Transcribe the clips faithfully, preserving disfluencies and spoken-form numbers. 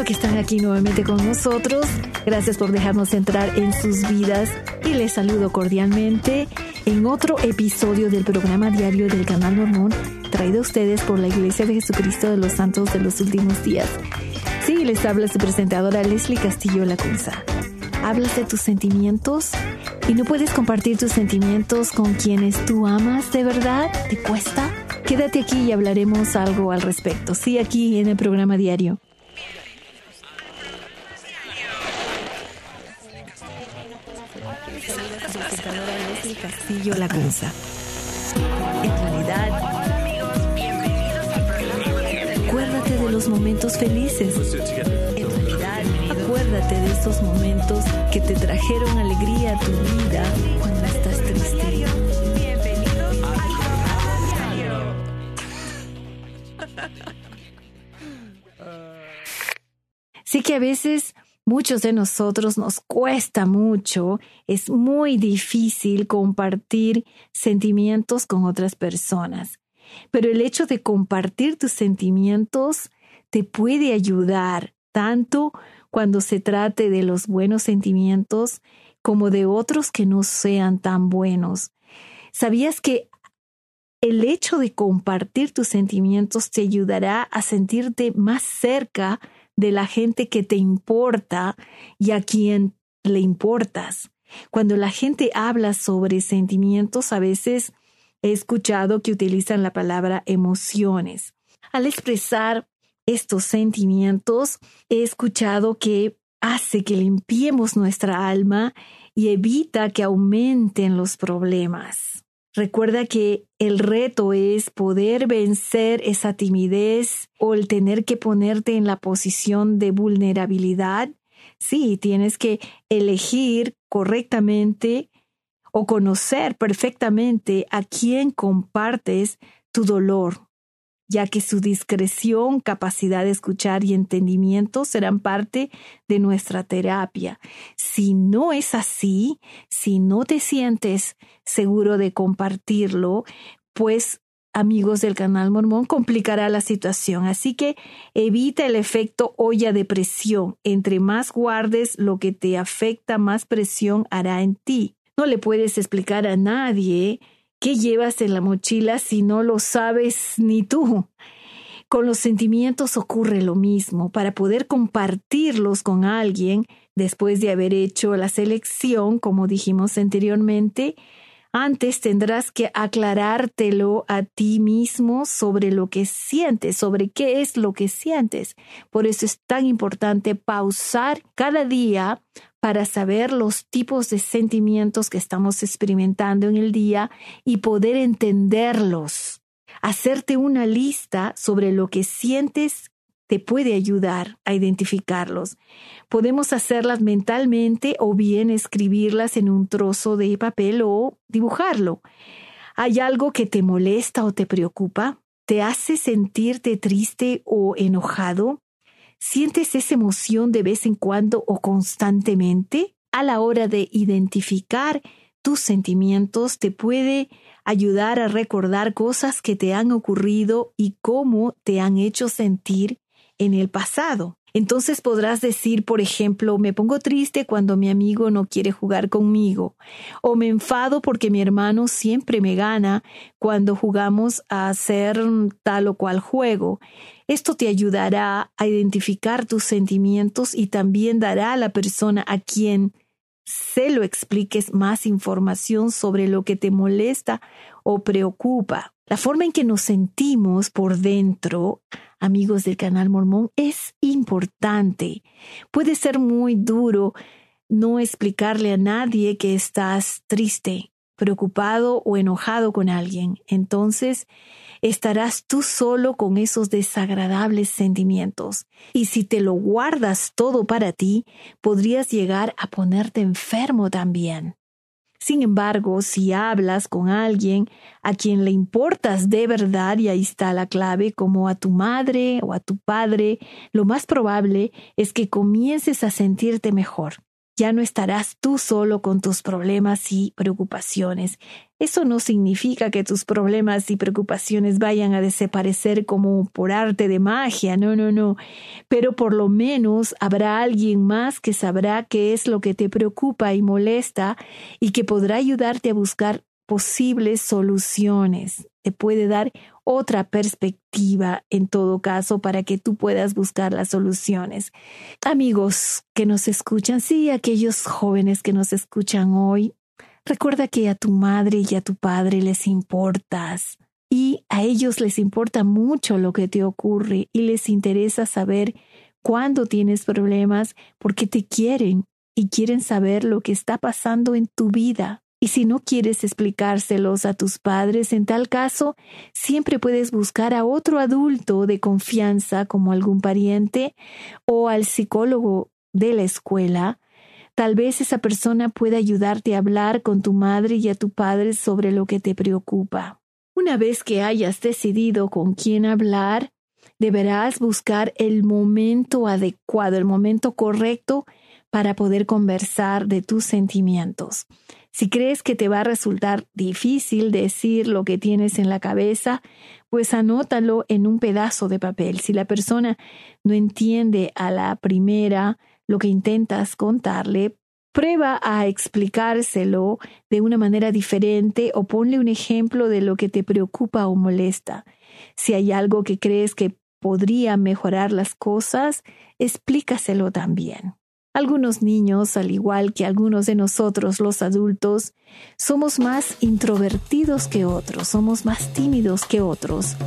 que están aquí nuevamente con nosotros. Gracias por dejarnos entrar en sus vidas y les saludo cordialmente en otro episodio del programa diario del Canal Mormón, traído a ustedes por la Iglesia de Jesucristo de los Santos de los Últimos Días. Sí, les habla su presentadora Leslie Castillo Lacunza. Hablas de tus sentimientos y no puedes compartir tus sentimientos con quienes tú amas de verdad. ¿Te cuesta? Quédate aquí y hablaremos algo al respecto. Sí, aquí en el programa diario. Leslie Castillo Lacunza. En realidad, acuérdate de los momentos felices. En realidad, acuérdate de esos momentos que te trajeron alegría a tu vida cuando estás triste. Sí que a veces muchos de nosotros nos cuesta mucho, es muy difícil compartir sentimientos con otras personas. Pero el hecho de compartir tus sentimientos te puede ayudar tanto cuando se trate de los buenos sentimientos como de otros que no sean tan buenos. ¿Sabías que el hecho de compartir tus sentimientos te ayudará a sentirte más cerca de la gente que te importa y a quien le importas? Cuando la gente habla sobre sentimientos, a veces he escuchado que utilizan la palabra emociones. Al expresar estos sentimientos, he escuchado que hace que limpiemos nuestra alma y evita que aumenten los problemas. Recuerda que el reto es poder vencer esa timidez o el tener que ponerte en la posición de vulnerabilidad. Sí, tienes que elegir correctamente o conocer perfectamente a quién compartes tu dolor, ya que su discreción, capacidad de escuchar y entendimiento serán parte de nuestra terapia. Si no es así, si no te sientes seguro de compartirlo, pues, amigos del Canal Mormón, complicará la situación. Así que evita el efecto olla de presión. Entre más guardes lo que te afecta, más presión hará en ti. No le puedes explicar a nadie qué llevas en la mochila si no lo sabes ni tú. Con los sentimientos ocurre lo mismo. Para poder compartirlos con alguien, después de haber hecho la selección, como dijimos anteriormente, antes tendrás que aclarártelo a ti mismo sobre lo que sientes, sobre qué es lo que sientes. Por eso es tan importante pausar cada día para saber los tipos de sentimientos que estamos experimentando en el día y poder entenderlos. Hacerte una lista sobre lo que sientes te puede ayudar a identificarlos. Podemos hacerlas mentalmente o bien escribirlas en un trozo de papel o dibujarlo. ¿Hay algo que te molesta o te preocupa? ¿Te hace sentirte triste o enojado? ¿Sientes esa emoción de vez en cuando o constantemente? A la hora de identificar tus sentimientos te puede ayudar a recordar cosas que te han ocurrido y cómo te han hecho sentir en el pasado. Entonces podrás decir, por ejemplo, me pongo triste cuando mi amigo no quiere jugar conmigo, o me enfado porque mi hermano siempre me gana cuando jugamos a hacer tal o cual juego. Esto te ayudará a identificar tus sentimientos y también dará a la persona a quien se lo expliques más información sobre lo que te molesta o preocupa. La forma en que nos sentimos por dentro, amigos del Canal Mormón, es importante. Puede ser muy duro no explicarle a nadie que estás triste, preocupado o enojado con alguien. Entonces, estarás tú solo con esos desagradables sentimientos. Y si te lo guardas todo para ti, podrías llegar a ponerte enfermo también. Sin embargo, si hablas con alguien a quien le importas de verdad, y ahí está la clave, como a tu madre o a tu padre, lo más probable es que comiences a sentirte mejor. Ya no estarás tú solo con tus problemas y preocupaciones. Eso no significa que tus problemas y preocupaciones vayan a desaparecer como por arte de magia, no, no, no. Pero por lo menos habrá alguien más que sabrá qué es lo que te preocupa y molesta y que podrá ayudarte a buscar posibles soluciones. Te puede dar otra perspectiva en todo caso para que tú puedas buscar las soluciones. Amigos que nos escuchan, sí, aquellos jóvenes que nos escuchan hoy, recuerda que a tu madre y a tu padre les importas y a ellos les importa mucho lo que te ocurre y les interesa saber cuándo tienes problemas porque te quieren y quieren saber lo que está pasando en tu vida. Y si no quieres explicárselos a tus padres, en tal caso, siempre puedes buscar a otro adulto de confianza, como algún pariente o al psicólogo de la escuela. Tal vez esa persona pueda ayudarte a hablar con tu madre y a tu padre sobre lo que te preocupa. Una vez que hayas decidido con quién hablar, deberás buscar el momento adecuado, el momento correcto para poder conversar de tus sentimientos. Si crees que te va a resultar difícil decir lo que tienes en la cabeza, pues anótalo en un pedazo de papel. Si la persona no entiende a la primera lo que intentas contarle, prueba a explicárselo de una manera diferente o ponle un ejemplo de lo que te preocupa o molesta. Si hay algo que crees que podría mejorar las cosas, explícaselo también. Algunos niños, al igual que algunos de nosotros los adultos, somos más introvertidos que otros, somos más tímidos que otros.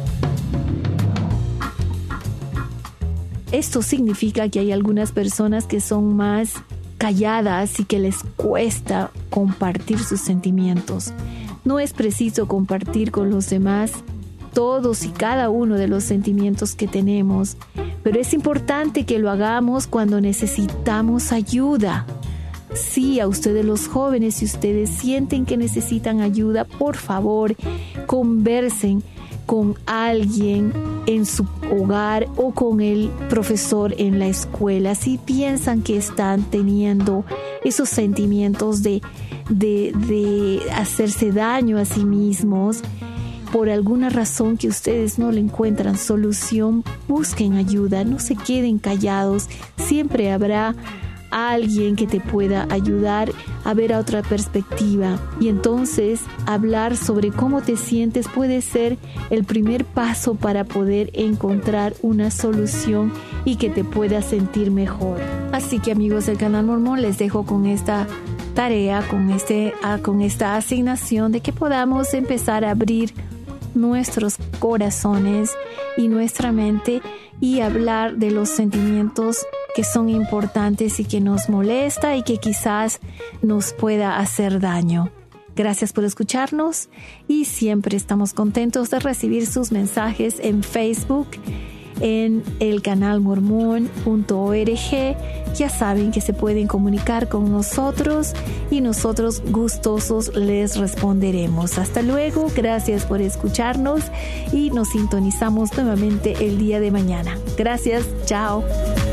Esto significa que hay algunas personas que son más calladas y que les cuesta compartir sus sentimientos. No es preciso compartir con los demás todos y cada uno de los sentimientos que tenemos, pero es importante que lo hagamos cuando necesitamos ayuda. Sí, a ustedes los jóvenes, si ustedes sienten que necesitan ayuda, por favor, conversen con alguien en su hogar o con el profesor en la escuela. Si piensan que están teniendo esos sentimientos de, de, de hacerse daño a sí mismos, por alguna razón que ustedes no le encuentran solución, busquen ayuda, no se queden callados. Siempre habrá alguien que te pueda ayudar a ver a otra perspectiva. Y entonces hablar sobre cómo te sientes puede ser el primer paso para poder encontrar una solución y que te puedas sentir mejor. Así que amigos del Canal Mormón, les dejo con esta tarea, con, este, con esta asignación de que podamos empezar a abrir nuestros corazones y nuestra mente y hablar de los sentimientos que son importantes y que nos molesta y que quizás nos pueda hacer daño. Gracias por escucharnos y siempre estamos contentos de recibir sus mensajes en Facebook, en el canal mormón punto org. Ya saben que se pueden comunicar con nosotros y nosotros gustosos les responderemos. Hasta luego, gracias por escucharnos y nos sintonizamos nuevamente el día de mañana. Gracias, chao.